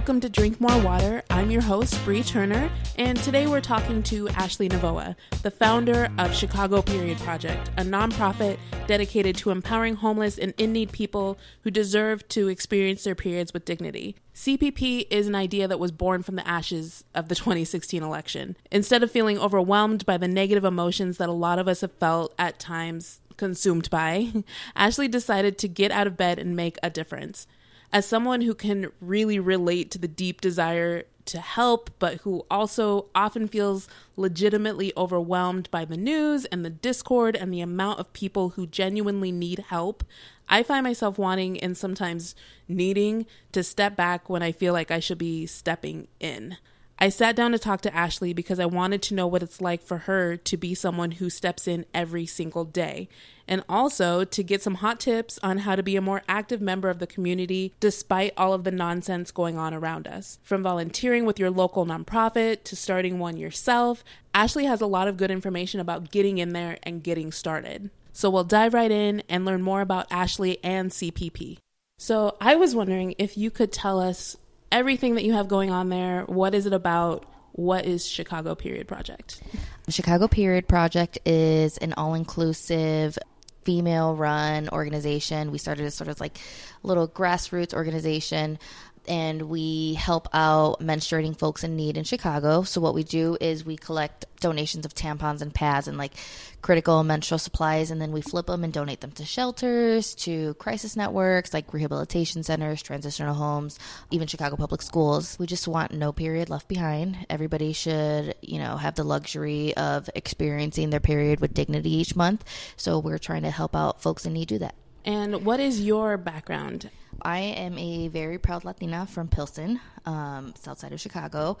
Welcome to Drink More Water. I'm your host, Bree Turner, and today we're talking to Ashley Navoa, the founder of Chicago Period Project, a nonprofit dedicated to empowering homeless and in-need people who deserve to experience their periods with dignity. CPP is an idea that was born from the ashes of the 2016 election. Instead of feeling overwhelmed by the negative emotions that a lot of us have felt at times consumed by, Ashley decided to get out of bed and make a difference. As someone who can really relate to the deep desire to help, but who also often feels legitimately overwhelmed by the news and the discord and the amount of people who genuinely need help, I find myself wanting and sometimes needing to step back when I feel like I should be stepping in. I sat down to talk to Ashley because I wanted to know what it's like for her to be someone who steps in every single day, and also to get some hot tips on how to be a more active member of the community despite all of the nonsense going on around us. From volunteering with your local nonprofit to starting one yourself, Ashley has a lot of good information about getting in there and getting started. So we'll dive right in and learn more about Ashley and CPP. So I was wondering if you could tell us everything that you have going on there. What is it about? What is Chicago Period Project? Chicago Period Project is an all-inclusive female-run organization. We started as sort of like a little grassroots organization, and we help out menstruating folks in need in Chicago. So what we do is we collect donations of tampons and pads and like critical menstrual supplies, and then we flip them and donate them to shelters, to crisis networks like rehabilitation centers, transitional homes, even Chicago public schools. We just want no period left behind. Everybody should, have the luxury of experiencing their period with dignity each month. So we're trying to help out folks in need do that. And what is your background? I am a very proud Latina from Pilsen, south side of Chicago,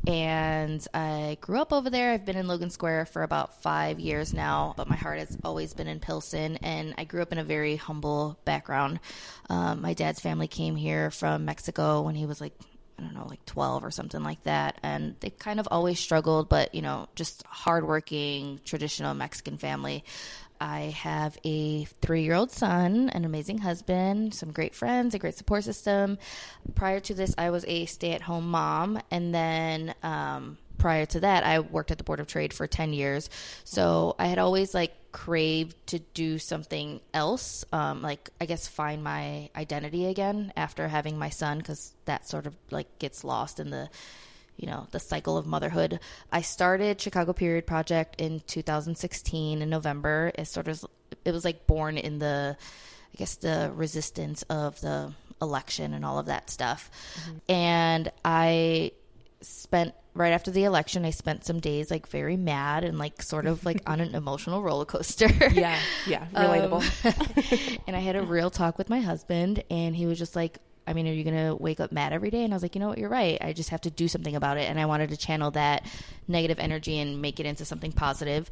and I grew up over there. I've been in Logan Square for about 5 years now, but my heart has always been in Pilsen, and I grew up in a very humble background. My dad's family came here from Mexico when he was like 12 or something like that, and they kind of always struggled, but, just hardworking, traditional Mexican family. I have a 3-year-old son, an amazing husband, some great friends, a great support system. Prior to this, I was a stay-at-home mom, and then prior to that, I worked at the Board of Trade for 10 years. So I had always craved to do something else, find my identity again after having my son, because that sort of gets lost in the cycle of motherhood. I started Chicago Period Project in 2016 in November. It was born in the resistance of the election and all of that stuff. Mm-hmm. And right after the election, I spent some days very mad and on an emotional roller coaster. Yeah, relatable. And I had a real talk with my husband, and he was just like, are you going to wake up mad every day? And I was like, you know what, you're right. I just have to do something about it. And I wanted to channel that negative energy and make it into something positive.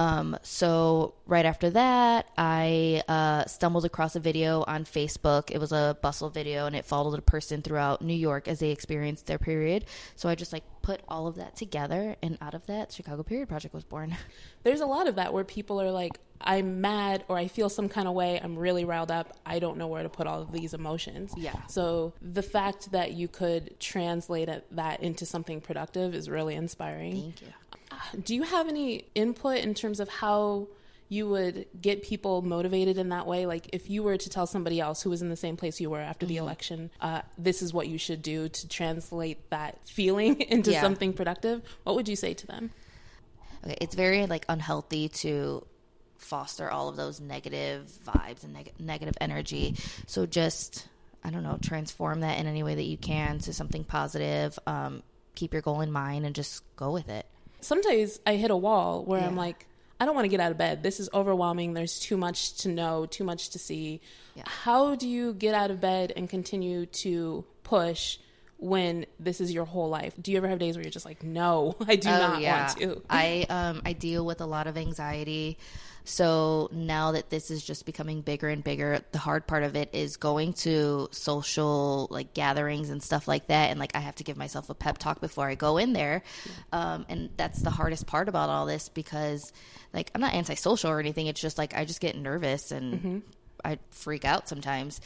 So right after that, I stumbled across a video on Facebook. It was a bustle video, and it followed a person throughout New York as they experienced their period. So I just put all of that together, and out of that, Chicago Period Project was born. There's a lot of that where people are like, I'm mad, or I feel some kind of way, I'm really riled up, I don't know where to put all of these emotions. Yeah. So the fact that you could translate that into something productive is really inspiring. Thank you. Do you have any input in terms of how you would get people motivated in that way? If you were to tell somebody else who was in the same place you were after the election, this is what you should do to translate that feeling into something productive, what would you say to them? Okay, it's very unhealthy to foster all of those negative vibes and negative energy. So just, transform that in any way that you can to something positive. Keep your goal in mind and just go with it. Some days I hit a wall where I'm like, I don't want to get out of bed. This is overwhelming. There's too much to know, too much to see. Yeah. How do you get out of bed and continue to push when this is your whole life? Do you ever have days where you're just like, no, I do not want to? I deal with a lot of anxiety. So now that this is just becoming bigger and bigger, the hard part of it is going to social gatherings and stuff like that. And I have to give myself a pep talk before I go in there. And that's the hardest part about all this, because I'm not antisocial or anything. It's just I just get nervous and I freak out sometimes.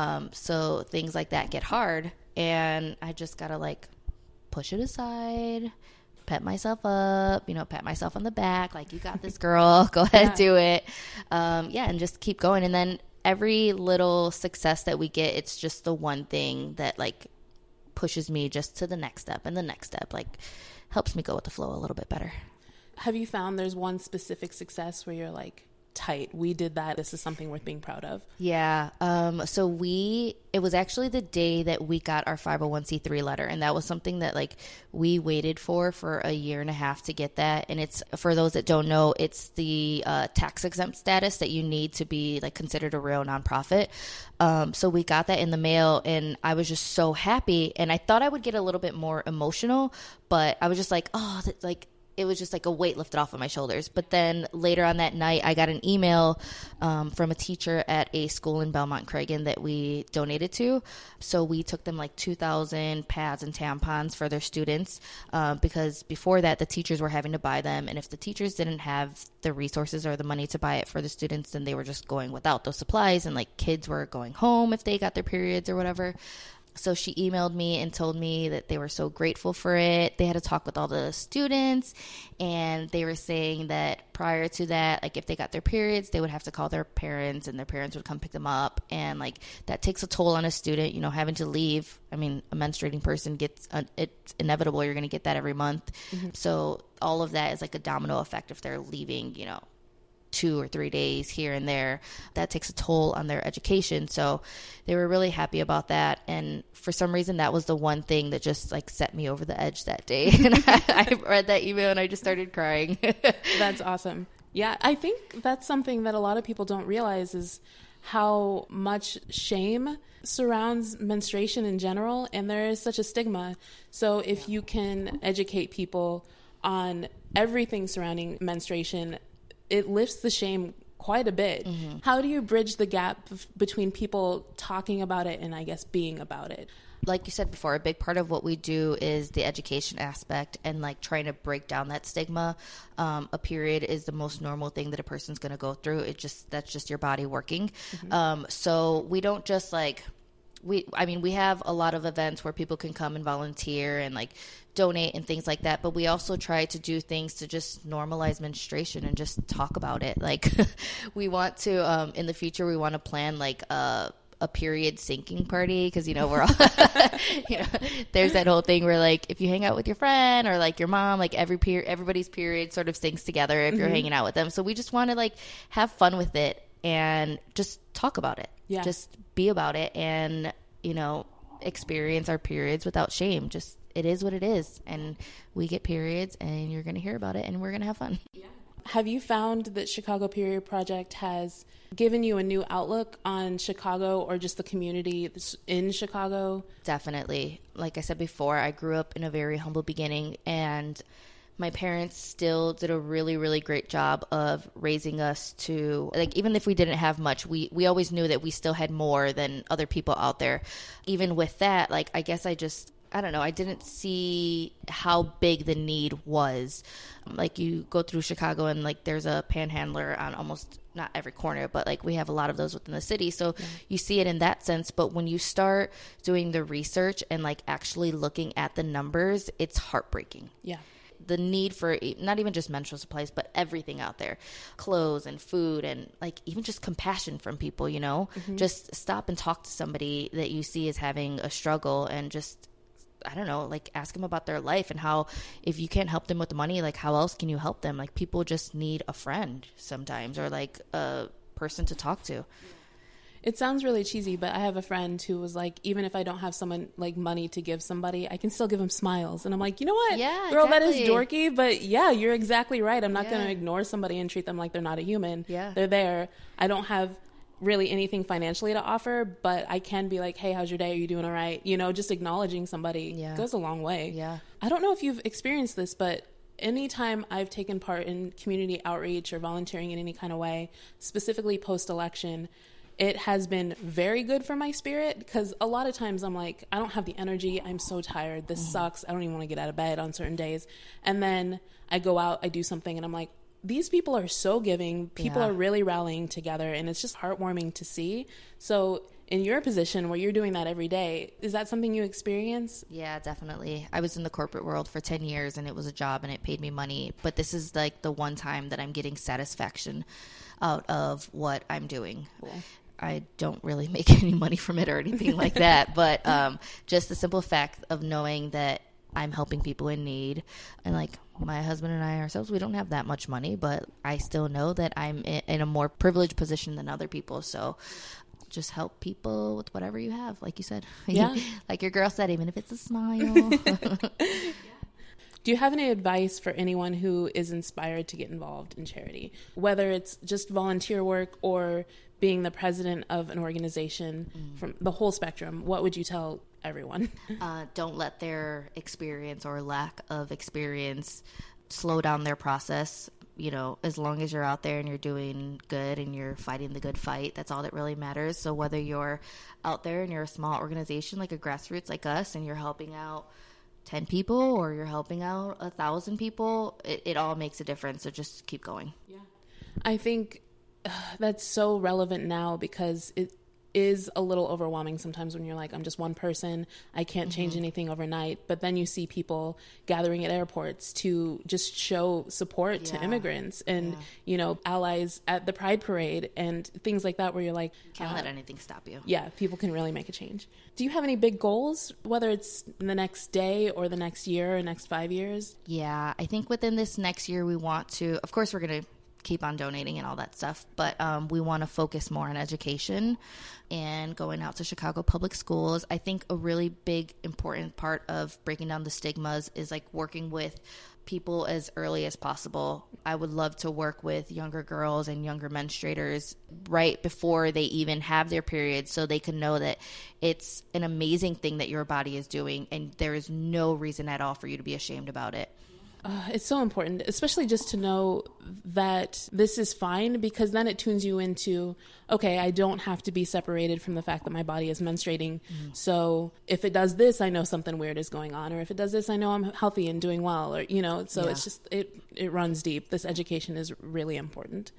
So things like that get hard, and I just gotta like push it aside, pet myself up, pat myself on the back, like, you got this, girl, go ahead, do it. And just keep going. And then every little success that we get, it's just the one thing that like pushes me just to the next step, and the next step like helps me go with the flow a little bit better. Have you found there's one specific success where you're like, tight, we did that, this is something worth being proud of? Yeah. So it was actually the day that we got our 501c3 letter, and that was something that like we waited for a year and a half to get that. And it's, for those that don't know, it's the tax exempt status that you need to be like considered a real nonprofit. So we got that in the mail, and I was just so happy, and I thought I would get a little bit more emotional, but I was just like, oh, that, like, it was just like a weight lifted off of my shoulders. But then later on that night, I got an email from a teacher at a school in Belmont Craigan that we donated to. So we took them like 2,000 pads and tampons for their students, because before that, the teachers were having to buy them. And if the teachers didn't have the resources or the money to buy it for the students, then they were just going without those supplies. And like kids were going home if they got their periods or whatever. So she emailed me and told me that they were so grateful for it. They had to talk with all the students, and they were saying that prior to that, like if they got their periods, they would have to call their parents, and their parents would come pick them up. And like that takes a toll on a student, having to leave. I mean, a menstruating person it's inevitable. You're going to get that every month. Mm-hmm. So all of that is like a domino effect if they're leaving, 2 or 3 days here and there. That takes a toll on their education. So they were really happy about that. And for some reason, that was the one thing that just like set me over the edge that day. And I read that email and I just started crying. That's awesome. Yeah, I think that's something that a lot of people don't realize is how much shame surrounds menstruation in general. And there is such a stigma. So if you can educate people on everything surrounding menstruation, it lifts the shame quite a bit. Mm-hmm. How do you bridge the gap between people talking about it and I guess being about it? Like you said before, a big part of what we do is the education aspect and like trying to break down that stigma. A period is the most normal thing that a person's going to go through. That's just your body working. Mm-hmm. So we don't just like, we have a lot of events where people can come and volunteer and like donate and things like that. But we also try to do things to just normalize menstruation and just talk about it. Like we want to, in the future, we want to plan like a period sinking party. Cause we're all, there's that whole thing where like, if you hang out with your friend or like your mom, like everybody's period sort of sinks together if you're hanging out with them. So we just want to like have fun with it and just talk about it. Yeah. Just be about it and, experience our periods without shame. Just, it is what it is. And we get periods and you're going to hear about it and we're going to have fun. Yeah. Have you found that Chicago Period Project has given you a new outlook on Chicago or just the community in Chicago? Definitely. Like I said before, I grew up in a very humble beginning, and my parents still did a really, really great job of raising us to, like, even if we didn't have much, we always knew that we still had more than other people out there. Even with that, like, I guess I don't know, I didn't see how big the need was. Like, you go through Chicago and, like, there's a panhandler on almost, not every corner, but, like, we have a lot of those within the city. So you see it in that sense. But when you start doing the research and, like, actually looking at the numbers, it's heartbreaking. Yeah. The need for not even just menstrual supplies, but everything out there, clothes and food and like even just compassion from people, mm-hmm. Just stop and talk to somebody that you see is having a struggle and just, I don't know, like ask them about their life and how, if you can't help them with the money, like how else can you help them? Like people just need a friend sometimes or like a person to talk to. It sounds really cheesy, but I have a friend who was like, even if I don't have someone like money to give somebody, I can still give them smiles. And I'm like, you know what? Yeah, girl, exactly. That is dorky, but yeah, you're exactly right. I'm not going to ignore somebody and treat them like they're not a human. Yeah. They're there. I don't have really anything financially to offer, but I can be like, hey, how's your day? Are you doing all right? Just acknowledging somebody goes a long way. Yeah. I don't know if you've experienced this, but anytime I've taken part in community outreach or volunteering in any kind of way, specifically post-election, it has been very good for my spirit because a lot of times I'm like, I don't have the energy. I'm so tired. This sucks. I don't even want to get out of bed on certain days. And then I go out, I do something and I'm like, these people are so giving. People Yeah. are really rallying together, and it's just heartwarming to see. So in your position where you're doing that every day, is that something you experience? Yeah, definitely. I was in the corporate world for 10 years and it was a job and it paid me money. But this is like the one time that I'm getting satisfaction out of what I'm doing. Cool. I don't really make any money from it or anything like that. But just the simple fact of knowing that I'm helping people in need. And like my husband and I ourselves, we don't have that much money, but I still know that I'm in a more privileged position than other people. So just help people with whatever you have, like you said. Yeah. Like your girl said, even if it's a smile. Do you have any advice for anyone who is inspired to get involved in charity, whether it's just volunteer work or being the president of an organization, from the whole spectrum? What would you tell everyone? Don't let their experience or lack of experience slow down their process. You know, as long as you're out there and you're doing good and you're fighting the good fight, that's all that really matters. So whether you're out there and you're a small organization like a grassroots like us and you're helping out 10 people or you're helping out 1,000 people, it all makes a difference. So just keep going. Yeah. I think that's so relevant now because it is a little overwhelming sometimes when you're like, I'm just one person, I can't change anything overnight. But then you see people gathering at airports to just show support to immigrants and, you know, allies at the Pride Parade and things like that, where you're like, Can't let anything stop you. yeah, people can really make a change. Do you have any big goals, whether it's in the next day or the next year or next 5 years? Yeah, I think within this next year we want to, of course we're going to keep on donating and all that stuff, but we want to focus more on education and going out to Chicago public schools. I think a really big important part of breaking down the stigmas is like working with people as early as possible. I would love to work with younger girls and younger menstruators right before they even have their periods, so they can know that it's an amazing thing that your body is doing and there is no reason at all for you to be ashamed about it. It's so important, especially just to know that this is fine, because then it tunes you into, okay, I don't have to be separated from the fact that my body is menstruating. So if it does this, I know something weird is going on, or if it does this, I know I'm healthy and doing well, or, you know, so it's just, it runs deep. This education is really important.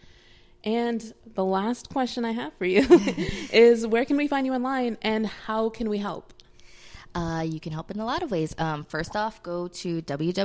And the last question I have for you is, where can we find you online and how can we help? You can help in a lot of ways. First off, go to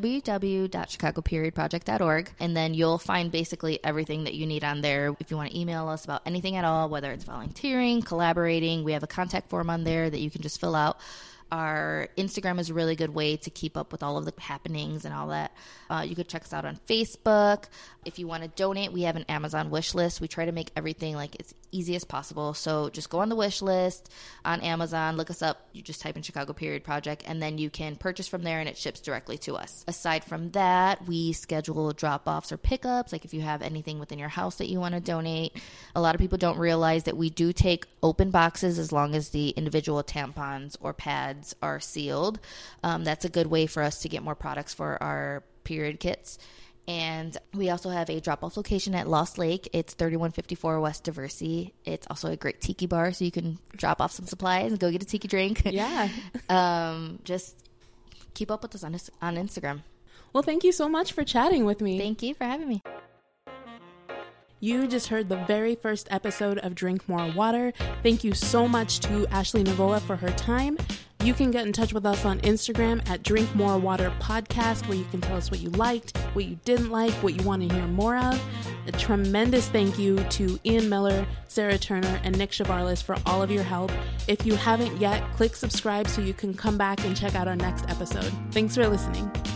www.chicagoperiodproject.org, and then you'll find basically everything that you need on there. If you want to email us about anything at all, whether it's volunteering, collaborating, we have a contact form on there that you can just fill out. Our Instagram is a really good way to keep up with all of the happenings and all that. You could check us out on Facebook. If you want to donate, we have an Amazon wish list. We try to make everything like as easy as possible. So just go on the wish list on Amazon, look us up. You just type in Chicago Period Project, and then you can purchase from there and it ships directly to us. Aside from that, we schedule drop-offs or pickups. Like if you have anything within your house that you want to donate. A lot of people don't realize that we do take open boxes as long as the individual tampons or pads are sealed. That's a good way for us to get more products for our period kits. And we also have a drop-off location at Lost Lake. It's 3154 West Diversey. It's also a great tiki bar, so you can drop off some supplies and go get a tiki drink. Yeah. Just keep up with us on Instagram. Well, thank you so much for chatting with me. Thank you for having me. You just heard the very first episode of Drink More Water. Thank you so much to Ashley Navoa for her time. You can get in touch with us on Instagram at Drink More Water Podcast, where you can tell us what you liked, what you didn't like, what you want to hear more of. A tremendous thank you to Ian Miller, Sarah Turner, and Nick Chavarlis for all of your help. If you haven't yet, click subscribe so you can come back and check out our next episode. Thanks for listening.